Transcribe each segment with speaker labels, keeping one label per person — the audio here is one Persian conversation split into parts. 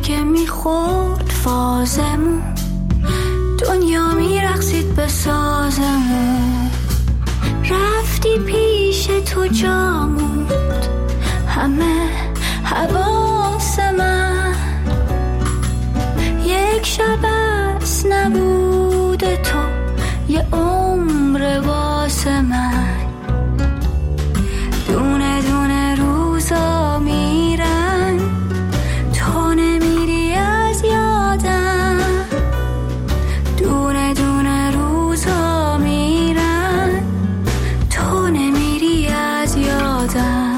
Speaker 1: اگه میخورد فازمون، دنیا میرقصید به سازمون. رفتی پیش تو جا موند همه حواس من. یک شب از نبود تو یه عمر واسه من. دونه دونه روزا میرن، تو نمیری از یادم. دونه دونه روزا میرن، تو نمیری از یادم.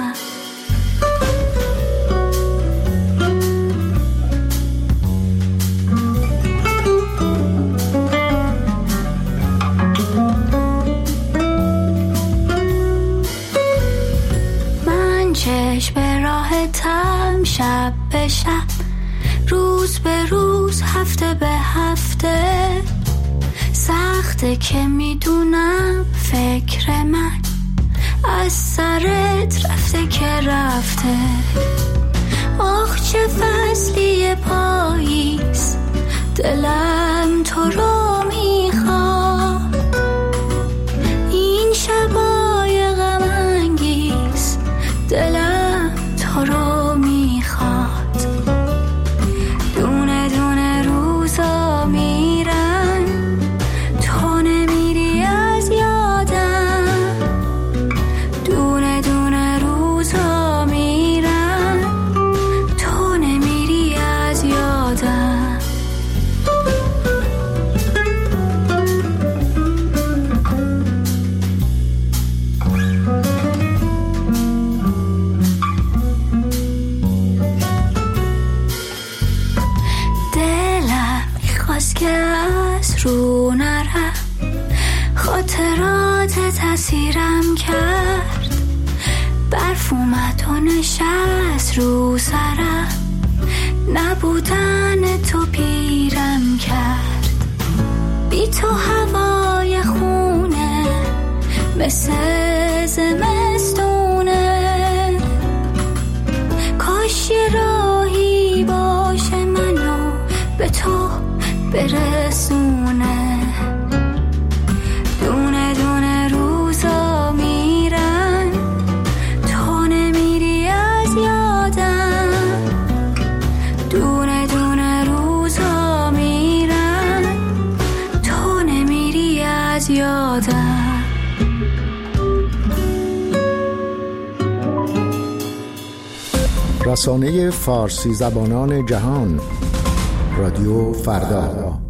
Speaker 1: به راحتم شب به شب، روز به روز، هفته به هفته. سخته که میدونم فکر من از سرت رفته که رفته. آخ چه فصلی پاییز، دلم تو رو میخواد. این شبای غم انگیز، دلم تو رو میخواد. دونه دونه روزا میرن، تو نمیری از یادم. دونه دونه روزا میرن، تو نمیری از یادم. که از رو نرم، خاطرات تأثیرم کرد. برف اومد و نشست رو سرم، نبودن تو پیرم کرد. بی تو هوای خونه مثل زمستونه. کاش یه راهی باشه منو به تو برسونه. دونه دونه روزا میرن، تو نمیری از یادم. دونه دونه روزا میرن، تو نمیری از یادم.
Speaker 2: رسانه فارسی زبانان جهان، رادیو فردا.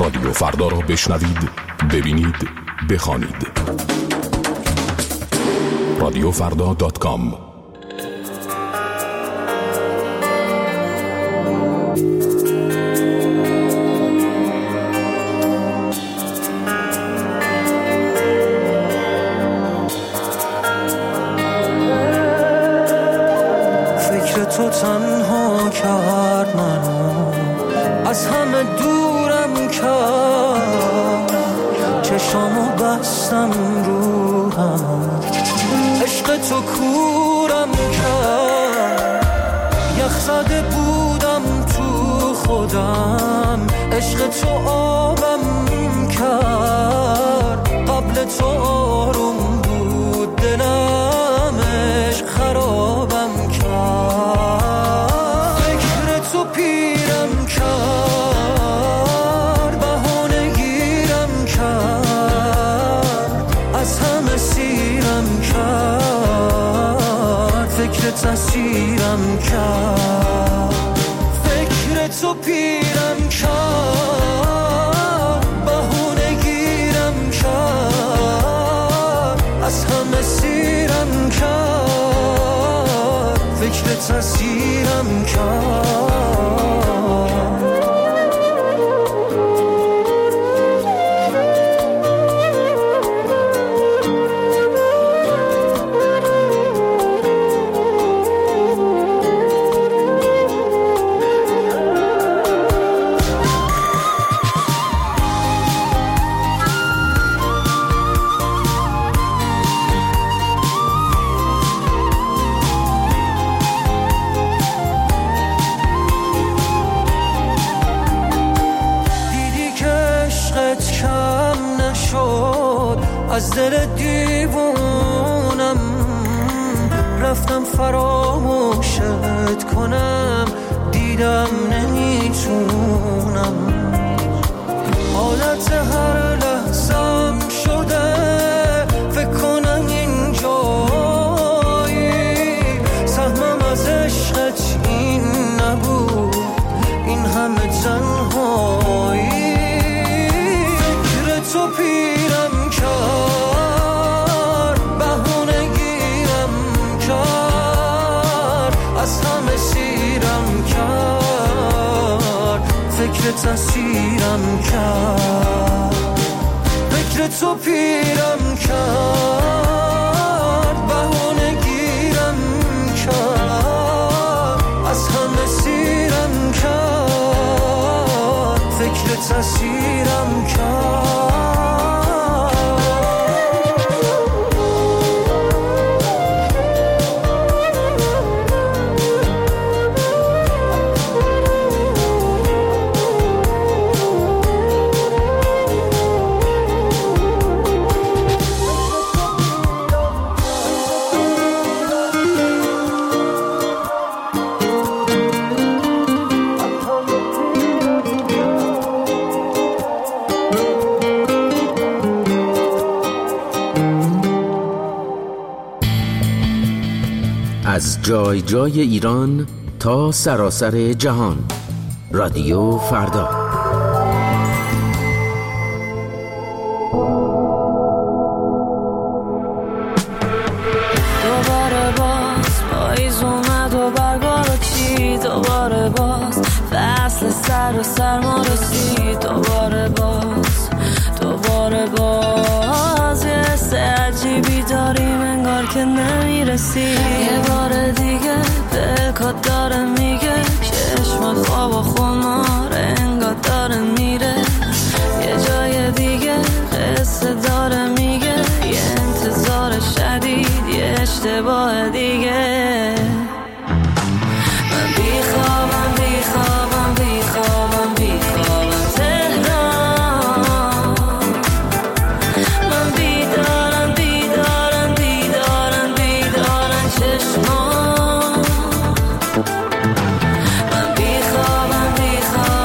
Speaker 3: رادیو فردا را بشنوید، ببینید، بخوانید. radiofrda.com.
Speaker 4: فکر تو تنها کرد منو، از همه دورم کرد، چشامو بستم رو هم، عشق تو کورم کرد، یخ زده بودم تو خودم، عشق تو آبم کرد، قبل تو آروم بود دلم، عشق خرابم کرد، فکر تو پیرم کرد، بهانه گیرم کرد، از همه سیرم کرد، فکر تسیرم کرد، فکر تو پیرم کرد، بهانه گیرم کرد، از همه سیرم کرد، فکر تسیرم کرد. از دل دیوونم رفتم فراموشت کنم، دیدم نمیتونم، حالت هر لحظم شده فکر کنم اینجایی، سهمم از عشقت این نبود، این همه تنهایی، فکر تو پیرم کرد، بهونه گیرم کرد، از همه سیرم کرد، فکر تسیرم کرد، فکر تو پیرم کرد، بهونه گیرم کرد، از همه سیرم کرد، فکر تسیرم کرد.
Speaker 5: از جای جای ایران تا سراسر جهان، رادیو فردا.
Speaker 1: دوباره باز پاییز اومد و برگا رو چید، دوباره باز فصل سر و سرما رسید، دوباره باز یه حس عجیبی داریم انگار که نمیرسی، یه بار دیگه دلکات داره میگه، چشم خواب و خمار انگار داره میره، یه جای دیگه قصه داره میگه، یه انتظار شدید، یه اشتباه دیگه، من بیخوابم تهران، من بیدارم چشمان، من بیخوابم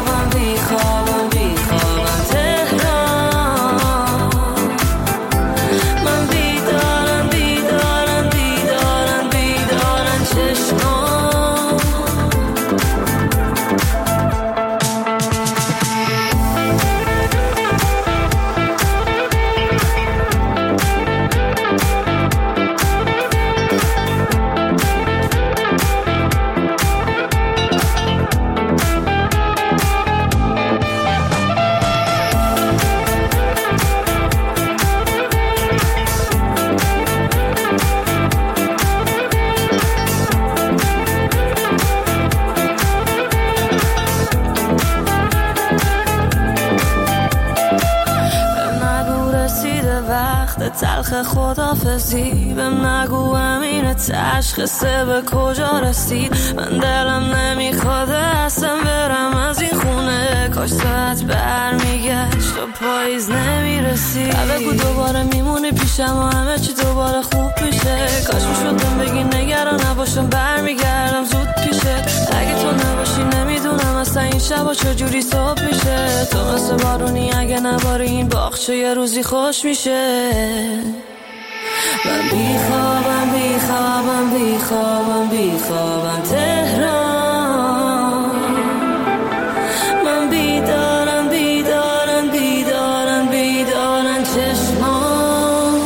Speaker 1: یاد تلخ خدافزی. بهم نگو همینه تشخیصه به کجا رسید. من دلم نمیخواد اصلا برم از این خونه. کاش ساعت برمیگشت و پاییز نمیرسید. بگو دوباره میمونی پیشم و همه چی دوباره خوب میشه. کاش میشدم بگی نگران نباشم برمیگردم زود پیشت. اگه تو نباشی نمیدونم اصلا این شبا چجوری صبح میشه. تو مثل بارونی اگه نباری این باغچه یه روزی خوش میشه. من بیخوابم بیخوابم بیخوابم بیخوابم تهران. من بیدارم بیدارم بیدارم بیدارم چشمان.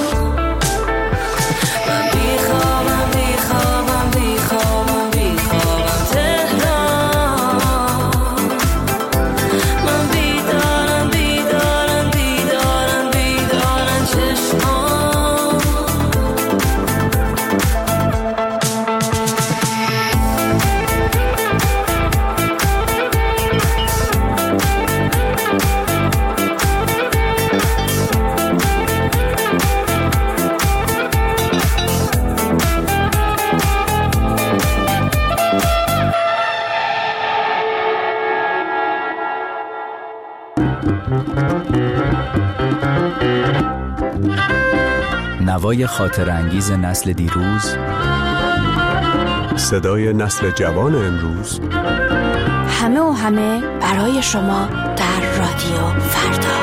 Speaker 1: من بیخوابم بیخوابم بیخوابم بیخوابم تهران. من بیدارم بیدارم بیدارم بیدارم چشمان.
Speaker 6: نوای خاطر انگیز نسل دیروز،
Speaker 3: صدای نسل جوان امروز،
Speaker 7: همه و همه برای شما در رادیو فردا.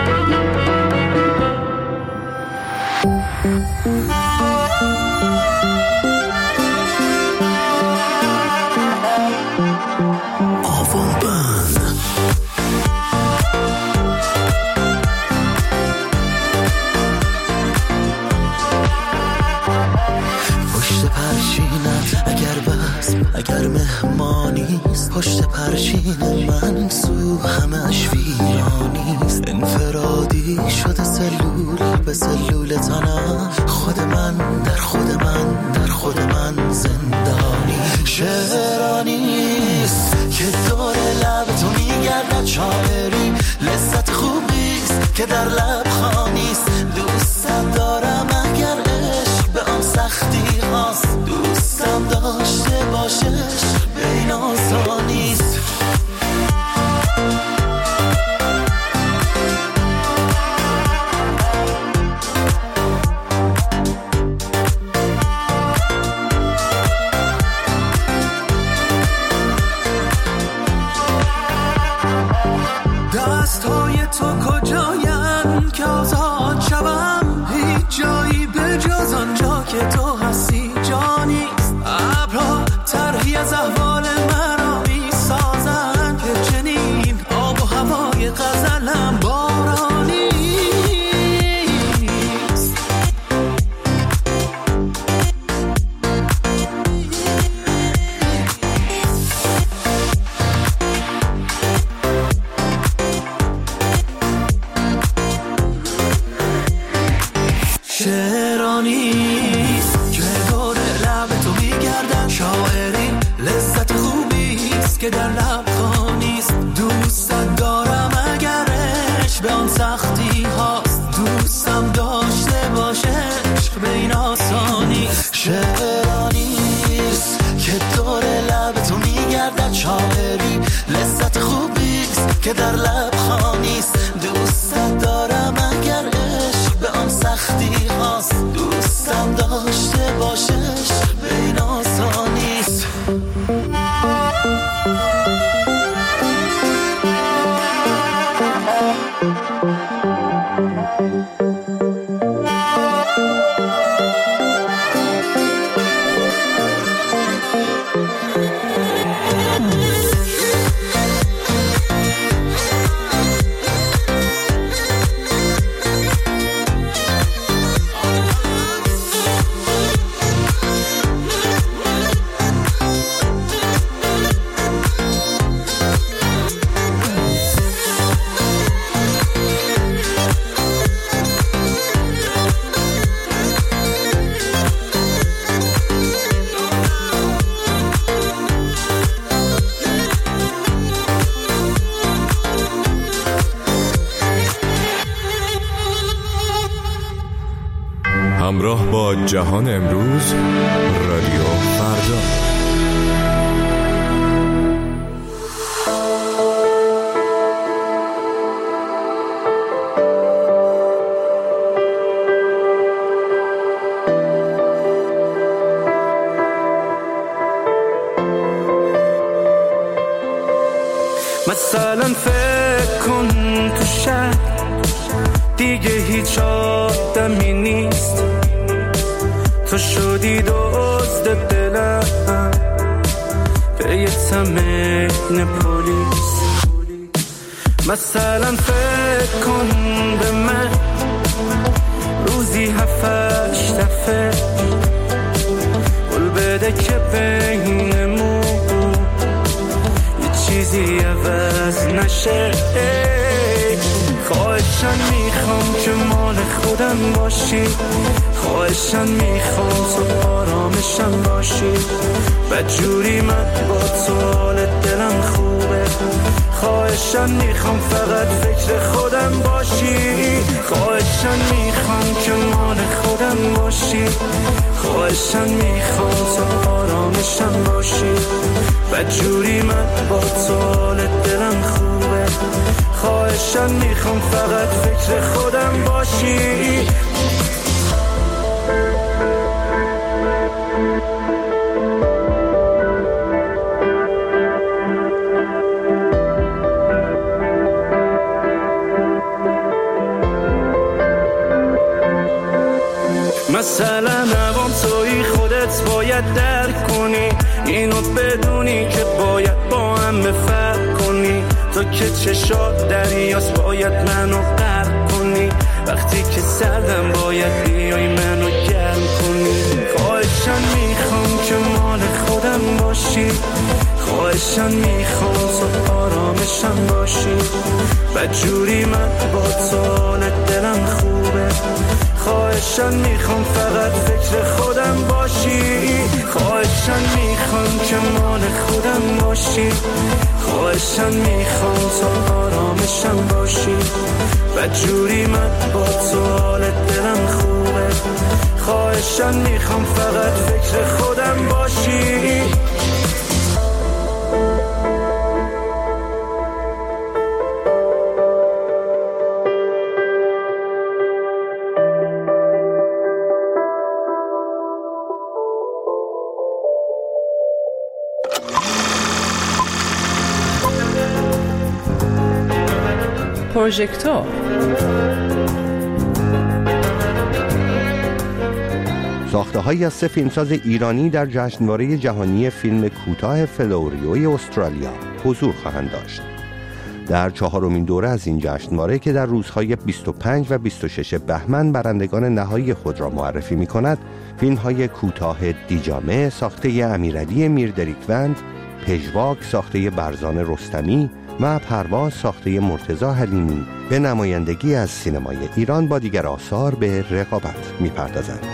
Speaker 4: اگر مهمانیست پشت پرچین من سو همش ویرانیست. انفرادی شده سلول به سلول تنم. خود من در خود من در خود من زندانی. شعرانیست که دور لب تو میگردد. شاعری لذت خوبیست که در لب خانیست. دوستم دارم اگر عشق به آن سختی هاست. دوستم داشته باشش به این آسانیست. دستای تو کجاین که آزاد شوم؟ هیچ جایی به جز آنجا که تو هستی جانیست. ابرها طرحی از احوال من را می سازن که چنین آب و هوای غزلم بارانیست. شعرانیست که دور لب تو میگردن. شاعری لذت خوبیست که در لب خانیست. دوستت دارم اگر عشق به آن سختی هاست. دوستم داشته باشه عشق به این آسانیست. شعرانیست که دور لب تو میگردن. شاعری لذت خوبیست که در لب خانیست. دوستت دارم اگر عشق به آن سختی هاست. دوستم داشته باشش به این آسانیست.
Speaker 3: همراه با جهان امروز، رادیو فردا.
Speaker 4: مثلا فکر کن تو شهر دیگه هیچ آدمی نیست، تو شدی دزد دلم به یه تمرین پلیس. مثلا فکر کن به من روزی 7-8 دفعه قول بده که بینمون چیزی عوض نشه. خواهشن میخوام که مال خودم باشی، خواهشن میخوام تو آرامشم باشی، بدجوری من با تو حال دلم خوبه. خواهشن میخوام فقط فکر خودم باشی، خواهشن میخوام که مال خودم باشی، خواهشن میخوام تو آرامشم باشی، بدجوری من با تو حال دلم خوبه. خواهشن میخوام فقط فکر خودم باشی. مثلا عوام توی خودت باید درک کنی، اینو بدونی که باید با هم فرق کنی. تو که چشات دریاست باید منو غرق کنی، وقتی که سردم باید بیای منو گرم کنی. خواهشن میخوام که مال خودم باشی، خواهشن میخوام تو آرامشم باشی، بدجوری من با تو حال دلم خوبه. خواهشن میخوام فقط فکر خودم باشی، خواهشن میخوام که مال خودم باشی، خواهشن میخوام تو آرامشم باشی، بدجوری من با تو حال دلم خوبه. خواهشن میخوام فقط فکر خودم باشی.
Speaker 8: پروژکتور
Speaker 9: ساخته‌هایی از 3 فیلمساز ایرانی در جشنواره جهانی فیلم کوتاه فلوریوی استرالیا حضور خواهند داشت. در 4مین دوره از این جشنواره که در روزهای 25 و 26 بهمن برندگان نهایی خود را معرفی می‌کند، فیلم‌های کوتاه دیجامه ساخته امیرعلی میردریکوند، پژواک ساخته برزان رستمی و پرواز ساخته مرتضی حلیمی به نمایندگی از سینمای ایران با دیگر آثار به رقابت می‌پردازند.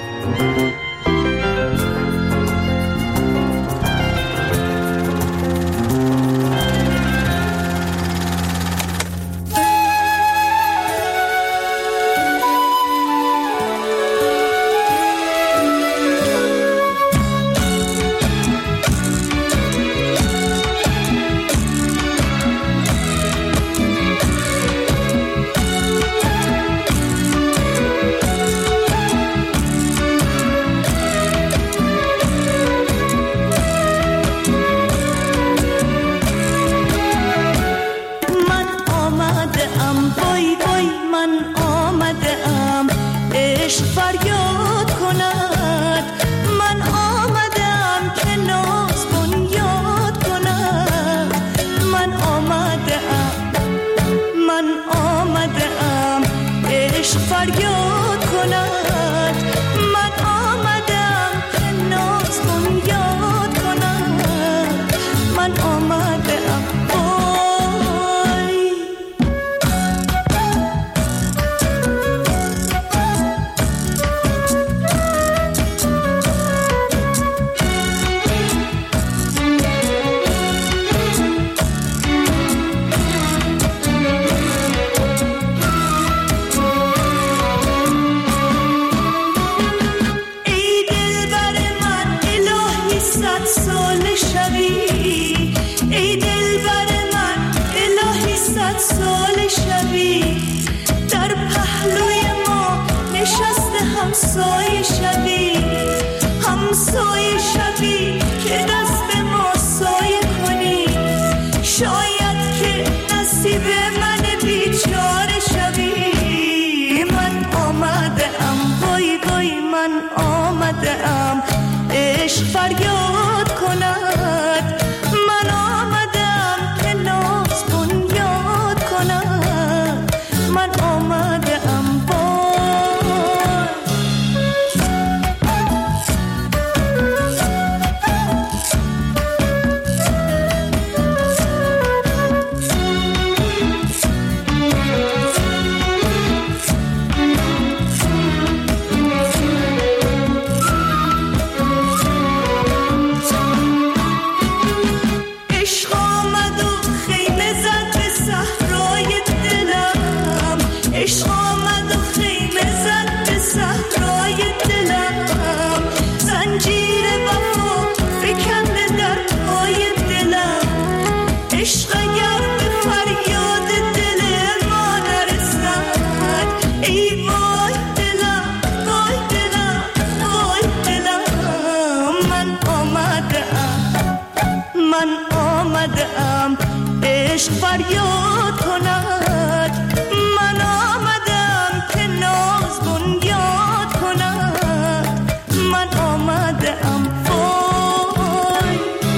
Speaker 10: 100 سال شبی در پهلوی ما نشسته همسایه شبی، همسایه شبی که دست ما سایه کنی، شاید که نصیب من بیچاره شبی. من آمده ام وای وای من آمده ام عشق فریاد کند، من آمدم که ناز بنیاد کند، من آمدم فریاد کند، من آمدم که ناز بنیاد کند، من آمدم وای.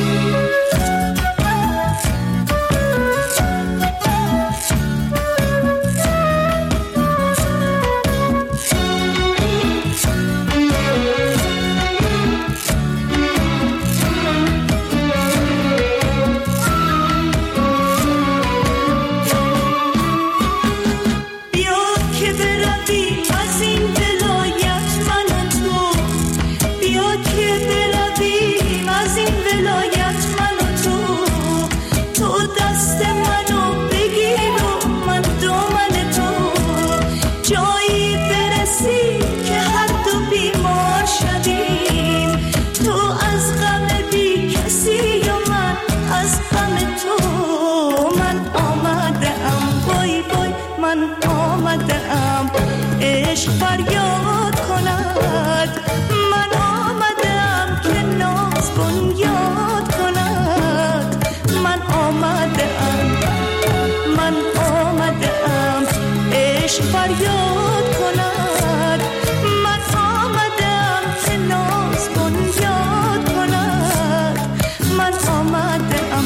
Speaker 10: عشق فریاد کند، من آمدم که ناز بنیاد کند، من آمدم، من آمدم عشق فریاد کند، من آمدم که ناز بنیاد کند، من آمدم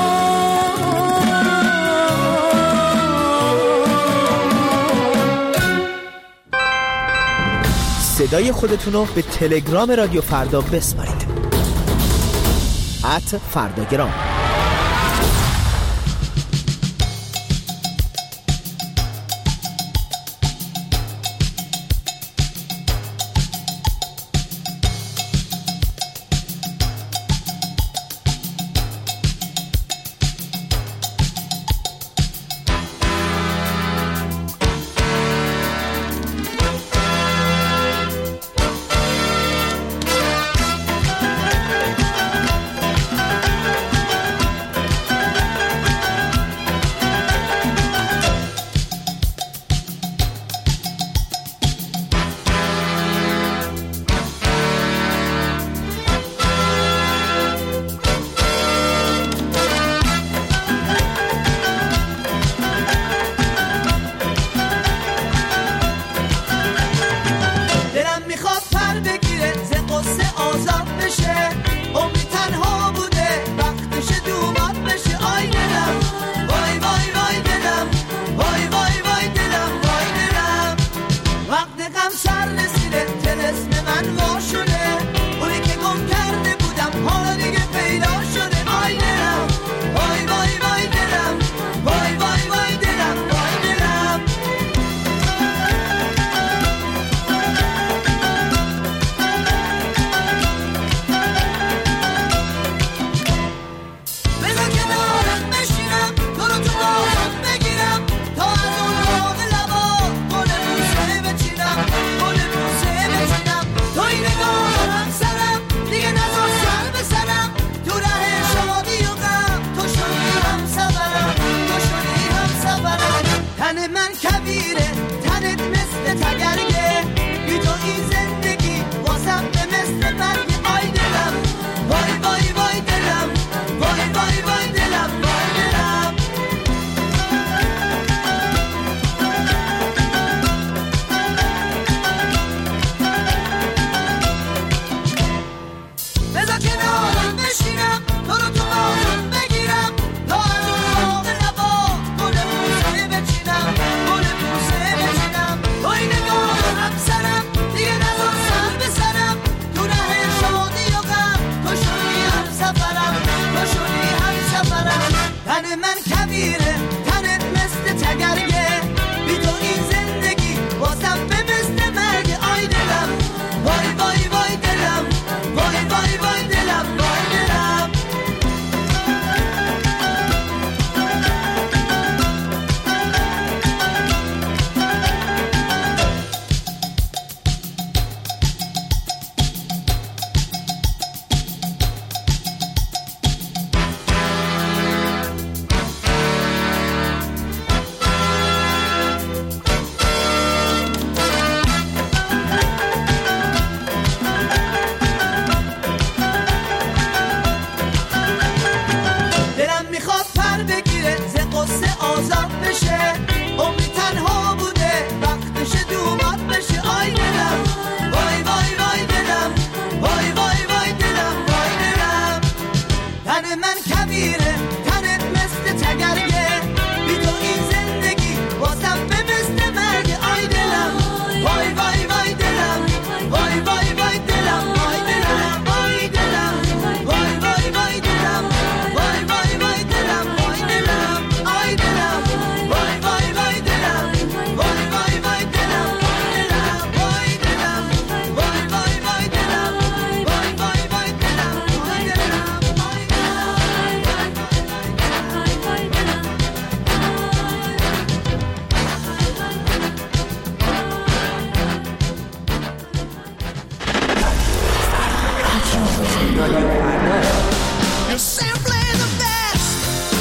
Speaker 11: صدای خودتون رو به تلگرام رادیو فردا بسپارید. @فرداگرام.
Speaker 4: تن من کبیره تنت مثل تگرگه بی تو این زندگی واسم به مثل مرگ آی دلم وای وای وای دلم وای وای وای دلم وای دلم بذار کنارم بشینم تو رو تو آزم بگیرم تا از اون نبا گل بوسه بچینم گل بوسه بچینم با این نگاه همسرم دیگه نزار سر بسرم تو ره شادی و غم تو شدی هم سفرم تو شدی هم سفرم تن من کبیره تنت مثل تگرگه بی تو این زندگی واسم به مثل مرگ آی دلم وای وای وای دلم وای وای وای دلم وای دلم دلم میخواد پر بگیره ز قصه آزاد بشه عمری تنها بوده وقتش دومات بشه آی دلم وای وای وای دلم وای وای وای دلم وای دلم تن من کبیره تنت مثل تگرگه بی تو این زندگی واسم به مثل مرگ آی دلم وای وای وای دلم وای وای وای دلم وای دلم وای دلم وای وای وای دلم وای وای وای دلم وای دلم آی دلم وای وای وای دلم وای وای وای دلم وای دلم وای دلم وای وای وای دلم وای وای وای دلم وای You're simply the best.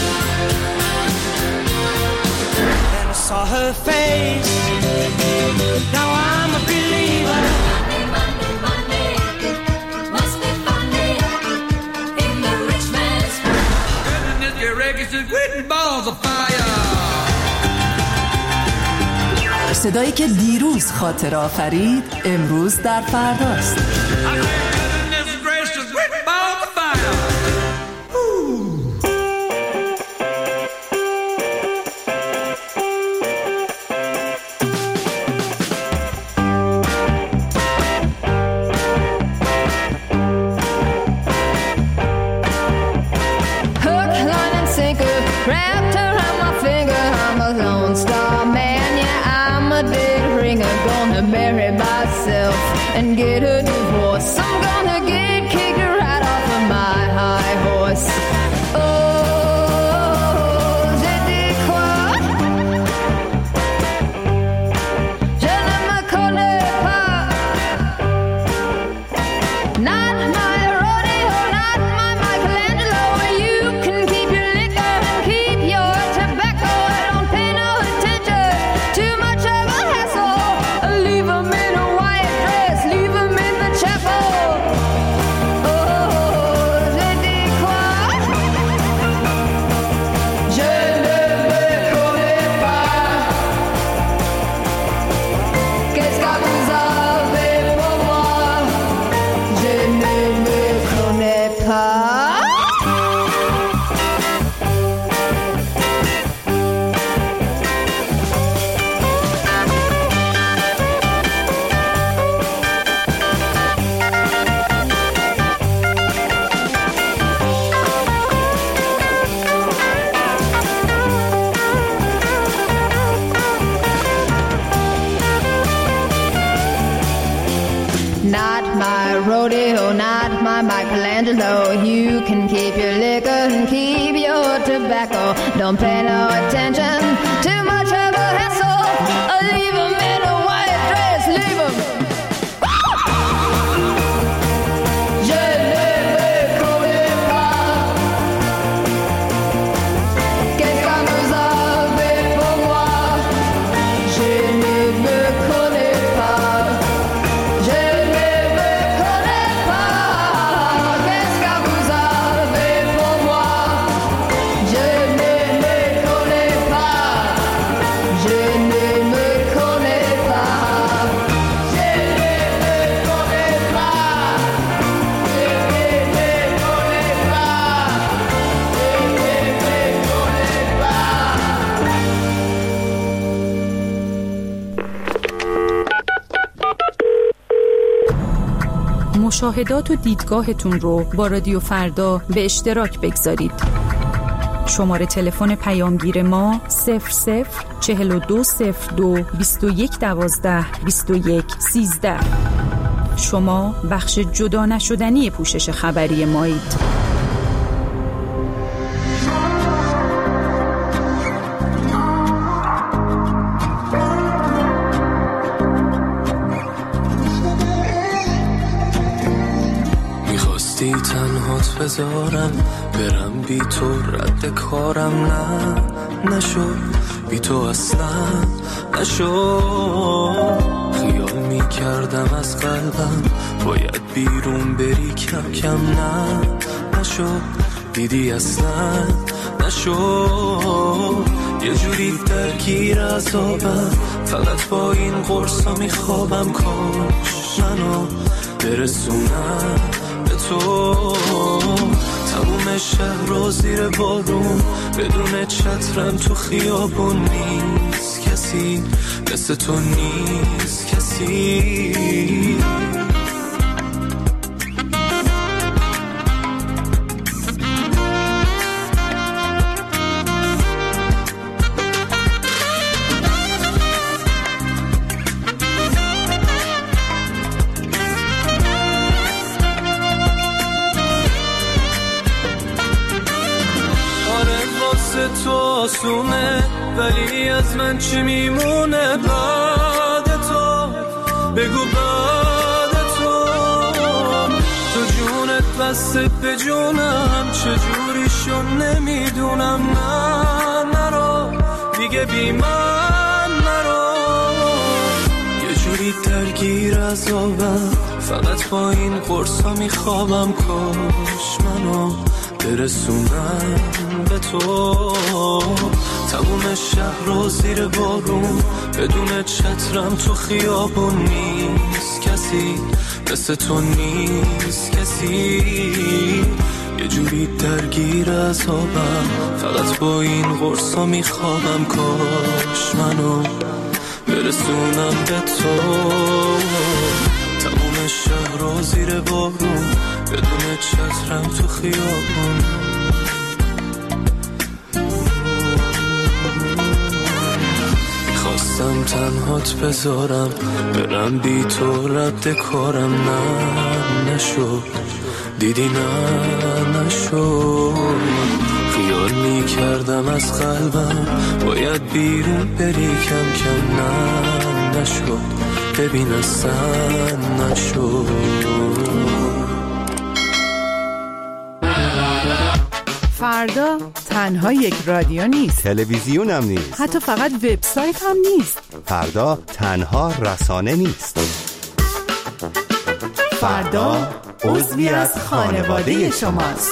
Speaker 4: Then I saw her face. Now I'm a believer.
Speaker 1: Monday, Monday, must be Monday in the rich man's
Speaker 4: Goodness, your records is written balls of fire.
Speaker 8: صدایی که دیروز خاطر آفرید امروز در فرداست.
Speaker 4: Goodness gracious, written balls of fire.
Speaker 1: hook, line and sinker, wrapped around my finger. I'm a lone star man, yeah, I'm a dead ringer. Gonna marry myself and get a divorce. I'm gonna get kicked right off of my high horse. Oh, je dis quoi? Je ne me connais pas. Not my rodeo, not my Michelangelo. You can keep your liquor and keep your tobacco. I don't pay no attention. Too much of a hassle. Leave 'em in a white dress. Leave 'em in the chapel. Oh, je dis quoi? Je ne me connais pas. Qu'est-ce que vous avez pour moi? Je ne me connais pas. Not my rodeo, not my Michelangelo. You can keep your liquor and keep your tobacco. Don't pay no attention. Too much of a hassle. Leave 'em in a white dress. Leave 'em. Je ne me connais pas. Qu'est-ce que vous avez pour moi?
Speaker 12: مشاهدات و دیدگاهتون رو با رادیو فردا به اشتراک بگذارید. شماره تلفن پیامگیر ما 004202 2112 2113. شما بخش جدا نشدنی پوشش خبری مایید.
Speaker 4: تنهات بذارم برم بی تو، رد کارم نشد بی تو اصلا نشد. خیال می کردم از قلبم باید بیرون بری، کم کم نشد دیدی اصلا نشد. یه جوری درگیر عذابم، فقط با این قرصا می خوابم. کاش منو برسونم تو، تموم شهر رو زیر بارون، بدون چترم تو خیابون. نیست کسی مثل تو، نیست کسی. تو آسونه، ولی از من چی میمونه بعد تو؟ بگو بعد تو. تو جونت بسته به جونم، چجوری شو نمیدونم. نرو دیگه بی من نرو. یه جوری درگیر عذابم، فقط با این قرصا میخوابم. کاش منو برسونم به تو، تموم شهر رو زیر بارون، بدون چترم تو خیابون. نیست کسی مثل تو، نیست کسی. یه جوری درگیر عذابم، فقط با این قرصا میخوابم. کاش منو برسونم به تو، تموم شهر رو زیر بارون، بدون چترم تو خیابون. میخواستم تنهات بذارم برم بی تو، رد کارم نشد دیدی نشد. خیال میکردم از قلبم باید بیرون بری، کم کم نشد ببین اصلا نشد.
Speaker 8: فردا تنها یک رادیو نیست،
Speaker 9: تلویزیون هم نیست،
Speaker 8: حتی فقط وبسایت هم نیست.
Speaker 9: فردا تنها رسانه نیست.
Speaker 8: فردا عضوی از خانواده شماست.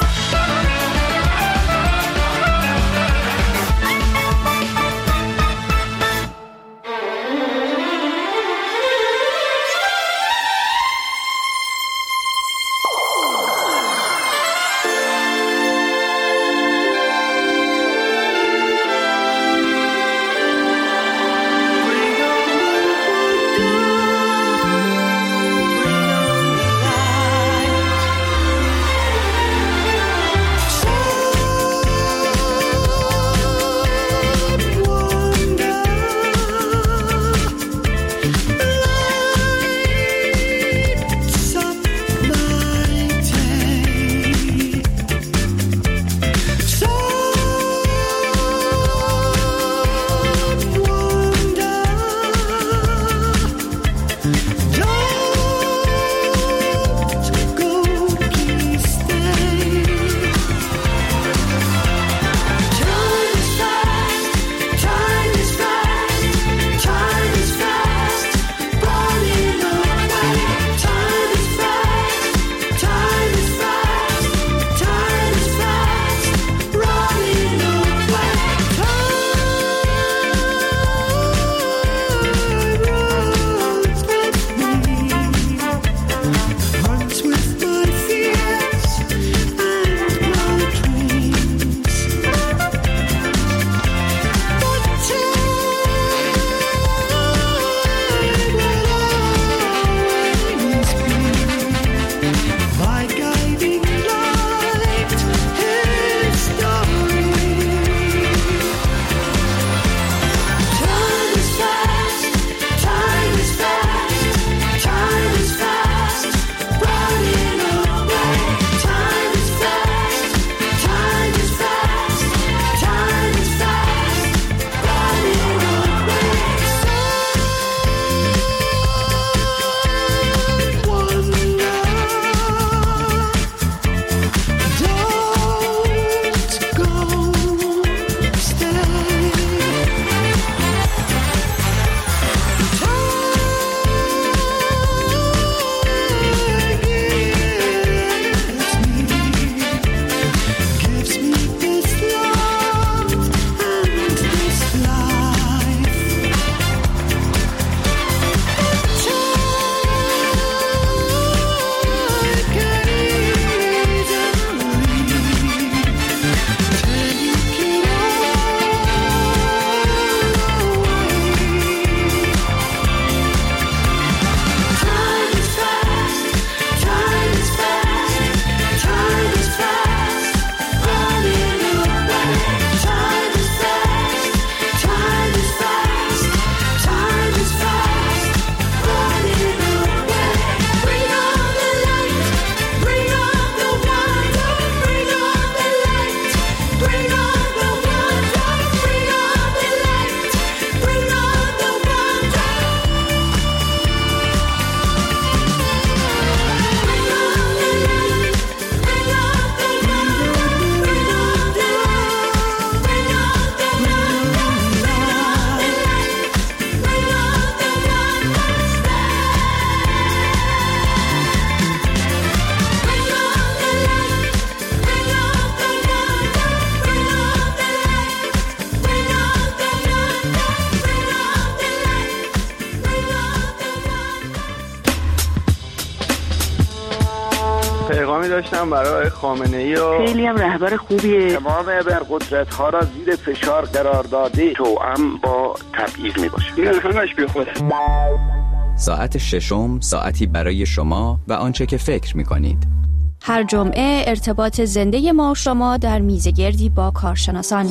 Speaker 13: داشتم برای خامنه‌ای و
Speaker 14: خیلی هم رهبر خوبیه.
Speaker 15: تمام ابرقدرت‌ها را زیر فشار قرار داده، توأم با تبعیض میباشه. این همش بیخوده.
Speaker 6: ساعت ششم ساعتی برای شما و آنچه که فکر می‌کنید.
Speaker 7: هر جمعه ارتباط زنده ما و شما در میزگردی با کارشناسان.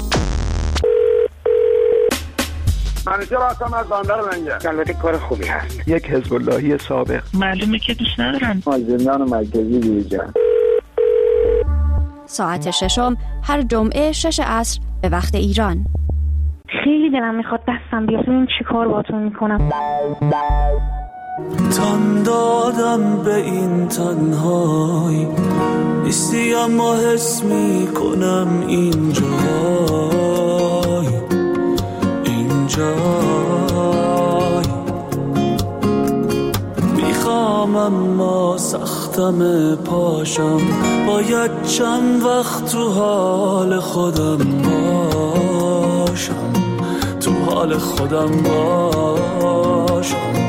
Speaker 15: منیجر هستم از بندر منجر. البته کار خوبی هست.
Speaker 13: یک حزب اللهی سابق.
Speaker 14: معلومه که دوست ندارن.
Speaker 15: زندان مرکزی بیرجان.
Speaker 7: ساعت ششم هر جمعه 6 عصر به وقت ایران.
Speaker 14: خیلی دلم میخواد دستم بیاد. این چی کار باتون میکنم؟
Speaker 4: تن دادم به این تنهایی، نیستی اما حس میکنم اینجای میخوام اما سختم پاشم، باید چند وقت تو حال خودم باشم، تو حال خودم باشم.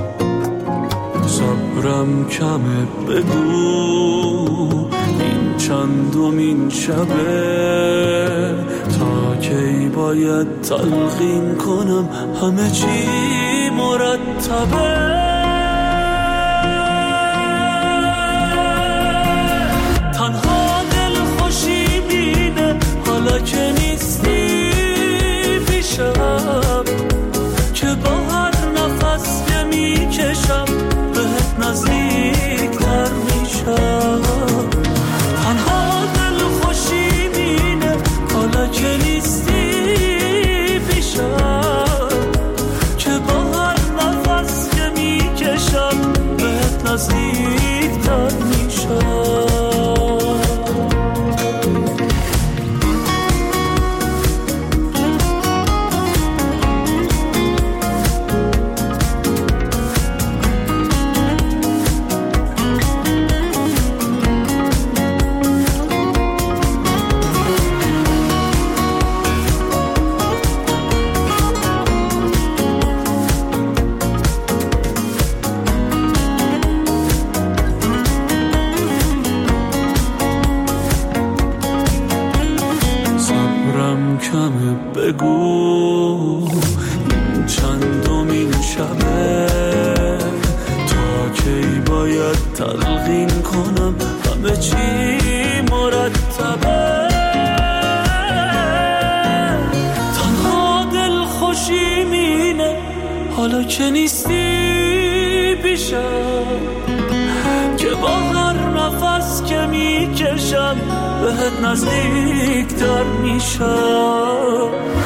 Speaker 4: صبرم کمه، بگو این چندمین شبه، تا کی باید تلقین کنم همه چی مرتبه. تنها دل خوشی بینه حالا که نیستی پیشم، که با هر نفس که میکشم بهت نزدیک‌تر میشم. تنها دل خوشی بینه حالا که نیستی پیشم، که با هر نفس که میکشم بهت نزدیک‌تر میشم. بگو این چندمین شبه، تا کی باید تلقین کنم همه چی مرتبه. تنها دل خوشی مینه حالا که نیستی پیشم، که با هر نفس که میکشم بهت نزدیک‌تر میشم.